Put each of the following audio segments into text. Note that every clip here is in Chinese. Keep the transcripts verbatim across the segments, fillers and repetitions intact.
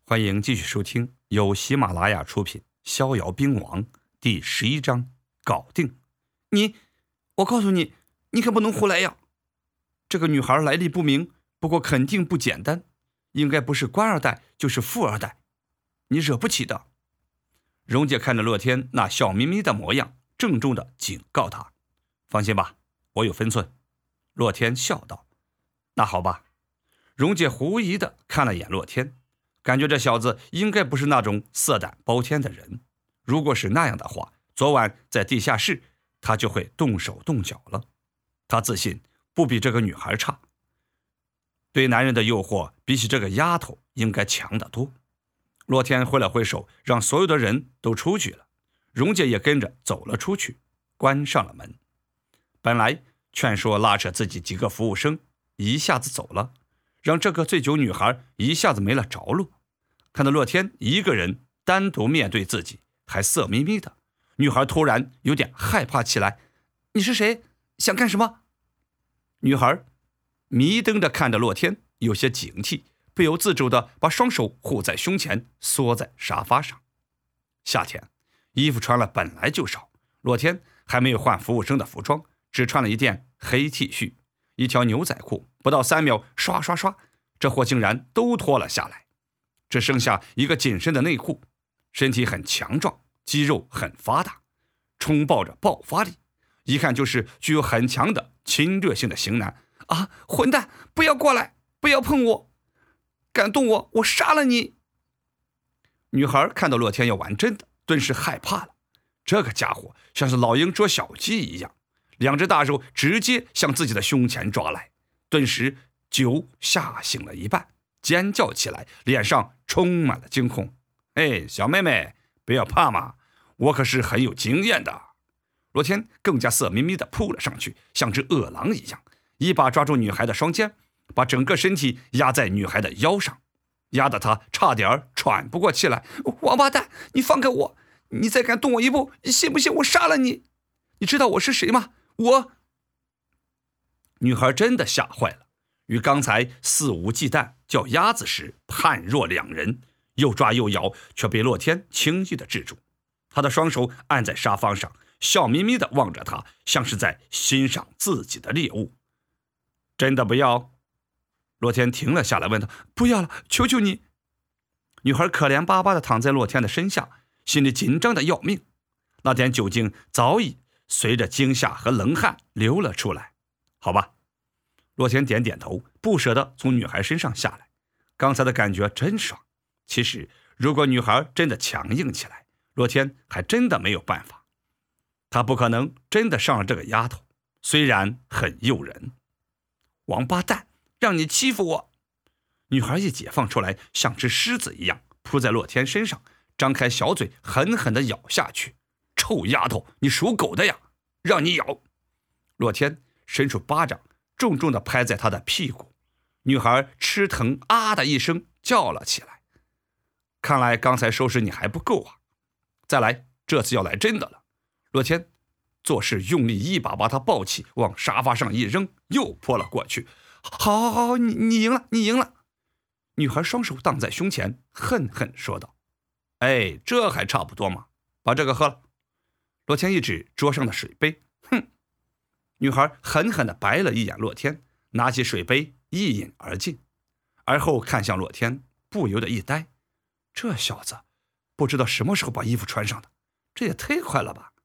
欢迎继续收听由喜马拉雅出品《逍遥兵王》第十一章搞定。你，我告诉你，你可不能胡来呀！这个女孩来历不明，不过肯定不简单，应该不是官二代就是富二代，你惹不起的。蓉姐看着洛天那笑眯眯的模样，郑重地警告他：放心吧，我有分寸。洛天笑道：那好吧。蓉姐狐疑地看了眼洛天，感觉这小子应该不是那种色胆包天的人，如果是那样的话，昨晚在地下室他就会动手动脚了。他自信不比这个女孩差，对男人的诱惑比起这个丫头应该强得多。洛天挥了挥手，让所有的人都出去了，蓉姐也跟着走了出去，关上了门。本来劝说拉扯自己几个服务生一下子走了，让这个醉酒女孩一下子没了着落。看到洛天一个人单独面对自己，还色眯眯的，女孩突然有点害怕起来。你是谁？想干什么？女孩迷瞪着看着洛天，有些警惕，不由自主地把双手护在胸前，缩在沙发上。夏天衣服穿了本来就少，洛天还没有换服务生的服装，只穿了一件黑 T 恤，一条牛仔裤，不到三秒，刷刷刷，这货竟然都脱了下来，只剩下一个紧身的内裤。身体很强壮，肌肉很发达，冲爆着爆发力，一看就是具有很强的侵略性的型男啊！混蛋，不要过来，不要碰我，敢动我，我杀了你！女孩看到洛天要玩真的，顿时害怕了。这个家伙像是老鹰捉小鸡一样，两只大手直接向自己的胸前抓来，顿时酒吓醒了一半，尖叫起来，脸上充满了惊恐。哎，小妹妹，不要怕嘛，我可是很有经验的。洛天更加色眯眯地扑了上去，像只饿狼一样，一把抓住女孩的双肩，把整个身体压在女孩的腰上，压得她差点喘不过气来。王八蛋，你放开我！你再敢动我一步，信不信我杀了你？你知道我是谁吗？我……女孩真的吓坏了，与刚才肆无忌惮叫鸭子时判若两人，又抓又咬，却被洛天轻易地制住。他的双手按在沙发上，笑眯眯地望着他，像是在欣赏自己的猎物。真的不要？洛天停了下来，问他：不要了，求求你！女孩可怜巴巴地躺在洛天的身下，心里紧张的要命，那点酒精早已随着惊吓和冷汗流了出来。好吧，洛天点点头，不舍得从女孩身上下来。刚才的感觉真爽。其实如果女孩真的强硬起来，洛天还真的没有办法。他不可能真的上了这个丫头，虽然很诱人。王八蛋，让你欺负我！女孩一解放出来，像只狮子一样扑在洛天身上，张开小嘴狠狠地咬下去。臭丫头，你属狗的呀，让你咬！洛天伸出巴掌，重重地拍在她的屁股。女孩吃疼啊的一声叫了起来。看来刚才收拾你还不够啊，再来，这次要来真的了。洛天做事用力，一把把她抱起，往沙发上一扔，又扑了过去。好好好，你你赢了，你赢了！女孩双手挡在胸前，恨恨说道：哎，这还差不多嘛，把这个喝了。洛天一指桌上的水杯，哼！女孩狠狠地白了一眼洛天，拿起水杯一饮而尽，而后看向洛天，不由得一呆。这小子不知道什么时候把衣服穿上的，这也太快了吧！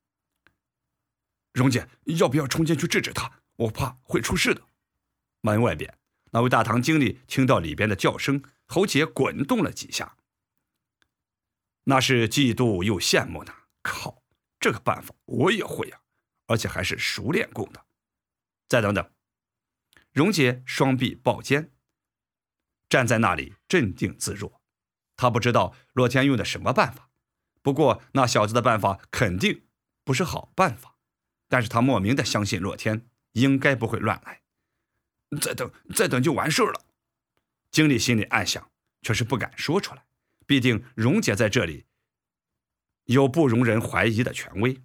蓉姐，要不要冲进去制止他？我怕会出事的。门外边，那位大堂经理听到里边的叫声，喉结滚动了几下。那是嫉妒又羡慕呢。靠，这个办法我也会啊，而且还是熟练工的。再等等。蓉姐双臂抱肩，站在那里镇定自若。她不知道洛天用的什么办法，不过那小子的办法肯定不是好办法，但是她莫名的相信洛天应该不会乱来。再等再等就完事了。经理心里暗想，却是不敢说出来，毕竟蓉姐在这里有不容人怀疑的权威。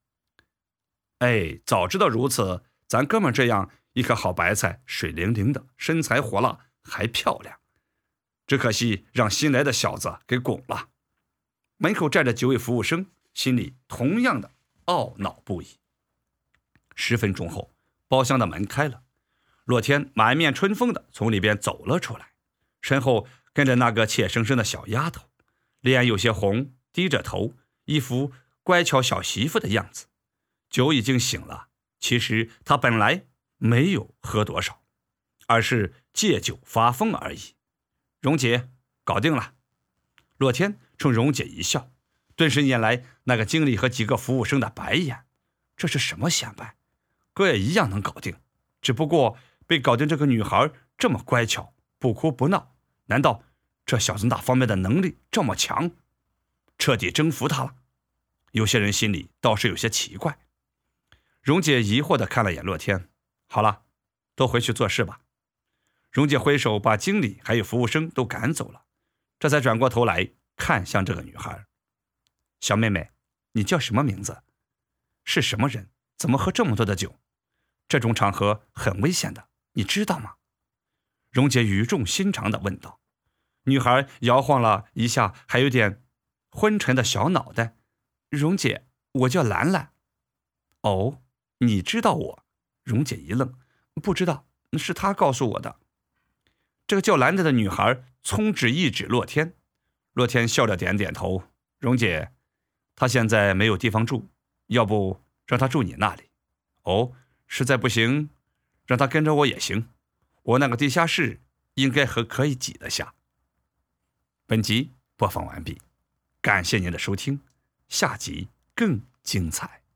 哎，早知道如此，咱哥们这样一颗好白菜，水灵灵的，身材火辣还漂亮， 只可惜让新来的小子给拱了。门口站着几位服务生，心里同样的懊恼不已。十分钟后，包厢的门开了，洛天满面春风的从里边走了出来，身后跟着那个怯生生的小丫头，脸有些红，低着头，一副乖巧小媳妇的样子。酒已经醒了，其实她本来没有喝多少，而是借酒发疯而已。蓉姐，搞定了。洛天冲蓉姐一笑，顿时引来那个经理和几个服务生的白眼。这是什么显摆？哥也一样能搞定，只不过被搞定这个女孩这么乖巧，不哭不闹，难道这小子哪方面的能力这么强？彻底征服他了？有些人心里倒是有些奇怪。蓉姐疑惑地看了眼洛天，好了，都回去做事吧。蓉姐挥手把经理还有服务生都赶走了，这才转过头来看向这个女孩。小妹妹，你叫什么名字？是什么人？怎么喝这么多的酒？这种场合很危险的，你知道吗？蓉姐语重心长地问道。女孩摇晃了一下还有点昏沉的小脑袋。蓉姐，我叫兰兰。哦，你知道我？蓉姐一愣，不知道，是她告诉我的。这个叫兰兰的女孩葱指一指洛天。洛天笑着点点头。蓉姐，她现在没有地方住，要不让她住你那里？哦，实在不行，让她跟着我也行。我那个地下室应该和可以挤得下。本集播放完毕，感谢您的收听，下集更精彩。